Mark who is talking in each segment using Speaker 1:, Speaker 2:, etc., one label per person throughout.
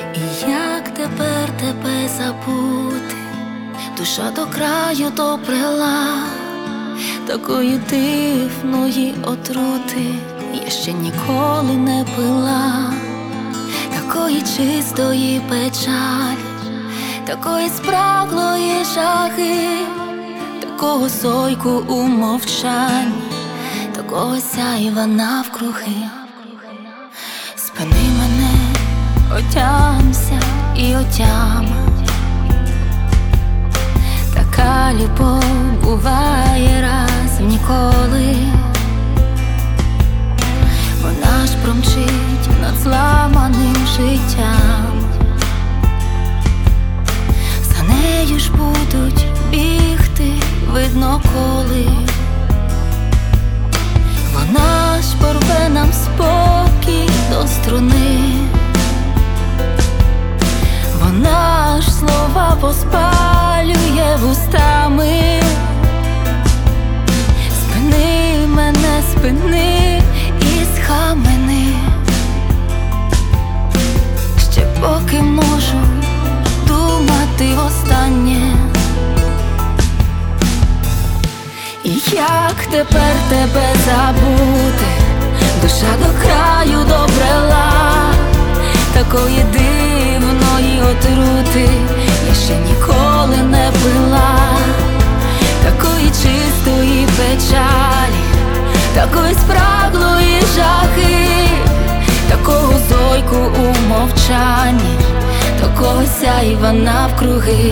Speaker 1: І як тепер тебе забути? Душа до краю добрела, такої дивної отрути я ще ніколи не пила, такої чистої печалі, такої спраглої жаги, такого сойку у мовчанні, такого сяйва навкруги. Спини мене, отямся і отяма. Така любов буває раз в ніколи. Вона ж промчить над зламаним життям. За нею ж будуть бігти, видно коли. Вона ж порве нам спокій до струни. Вона ж слова поспалює вустами. Спини мене, спини і схамени. Ще поки можу думати востаннє. І як тепер тебе забути? Душа до краю добрела, такої дивної отрути я ще ніколи не пила, такої чистої печалі, такої спраглої жаги, такого зойку у мовчанні, такого сяйва навкруги.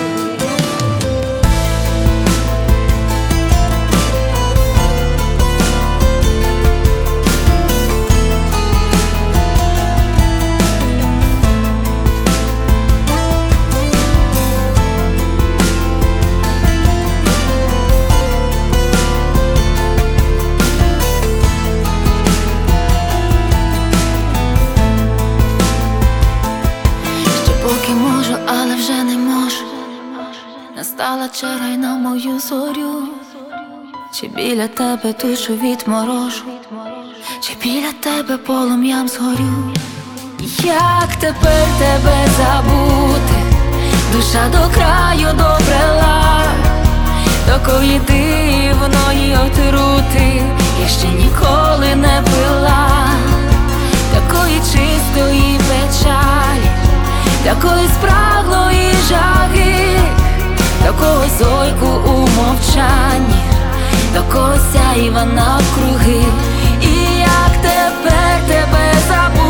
Speaker 1: Поки можу, але вже не можу. Настала черга й на мою зорю. Чи біля тебе душу відморожу, чи біля тебе полум'ям згорю. Як тепер тебе забути? Душа до краю добрела, такої дивної отрути я ще ніколи не пила, такої чистої печалі, такої спраглої жаги, такого зойку у мовчанні, такого сяйва навкруги. І як тепер тебе забути?